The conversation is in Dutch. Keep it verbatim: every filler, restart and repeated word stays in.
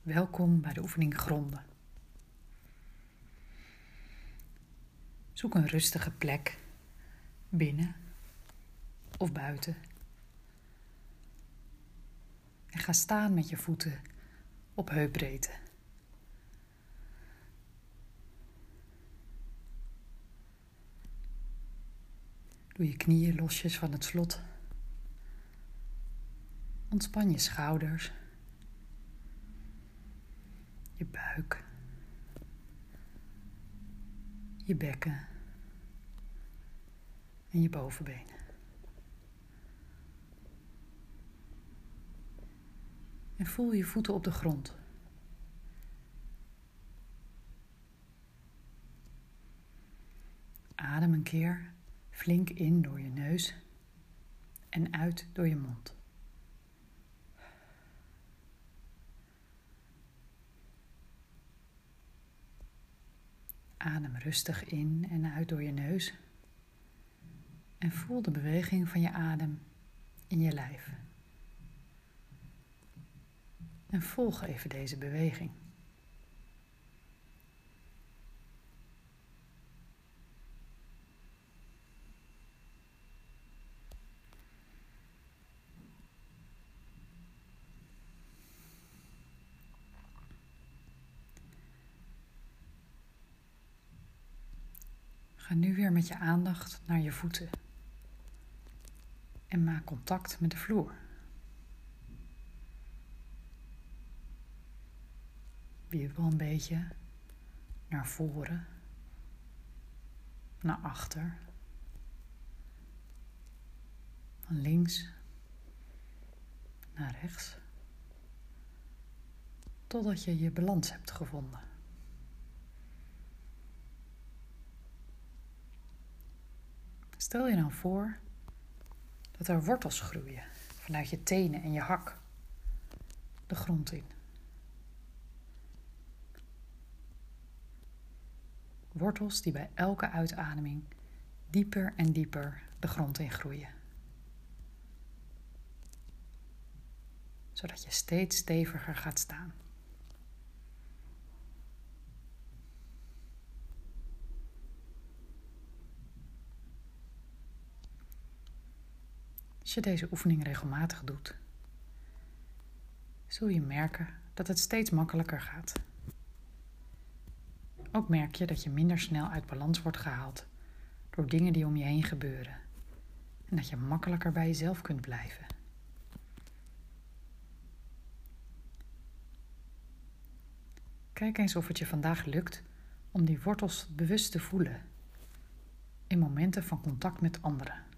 Welkom bij de oefening gronden. Zoek een rustige plek, binnen of buiten. En ga staan met je voeten op heupbreedte. Doe je knieën losjes van het slot. Ontspan je schouders, je buik, je bekken en je bovenbenen. En voel je voeten op de grond. Adem een keer flink in door je neus en uit door je mond. Adem rustig in en uit door je neus en voel de beweging van je adem in je lijf. En volg even deze beweging. Ga nu weer met je aandacht naar je voeten en maak contact met de vloer. Wiebel een beetje naar voren, naar achter, van links naar rechts, totdat je je balans hebt gevonden. Stel je nou voor dat er wortels groeien vanuit je tenen en je hak de grond in. Wortels die bij elke uitademing dieper en dieper de grond in groeien. Zodat je steeds steviger gaat staan. Als je deze oefening regelmatig doet, zul je merken dat het steeds makkelijker gaat. Ook merk je dat je minder snel uit balans wordt gehaald door dingen die om je heen gebeuren en dat je makkelijker bij jezelf kunt blijven. Kijk eens of het je vandaag lukt om die wortels bewust te voelen in momenten van contact met anderen.